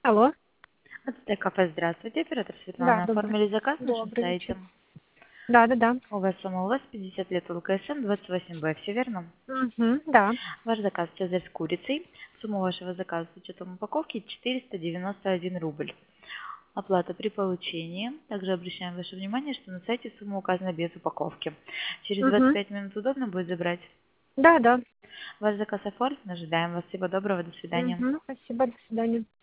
Алло. Ацтек кафе, здравствуйте. Оператор Да, Светлана. добрый. Оформили заказ на нашем Добрый вечер. сайте. Да-да-да. У вас 50 лет ЛКСМ 28Б, все верно? Мгм, да. Ваш заказ цезарь с курицей. Сумма вашего заказа с учетом упаковки 491 рубль. Оплата при получении. Также обращаем ваше внимание, что на сайте сумма указана без упаковки. Через Мгм. 25 минут удобно будет забрать. Да-да. Ваш заказ оформлен. Ожидаем вас. Всего доброго. До свидания. Мгм. Спасибо, до свидания.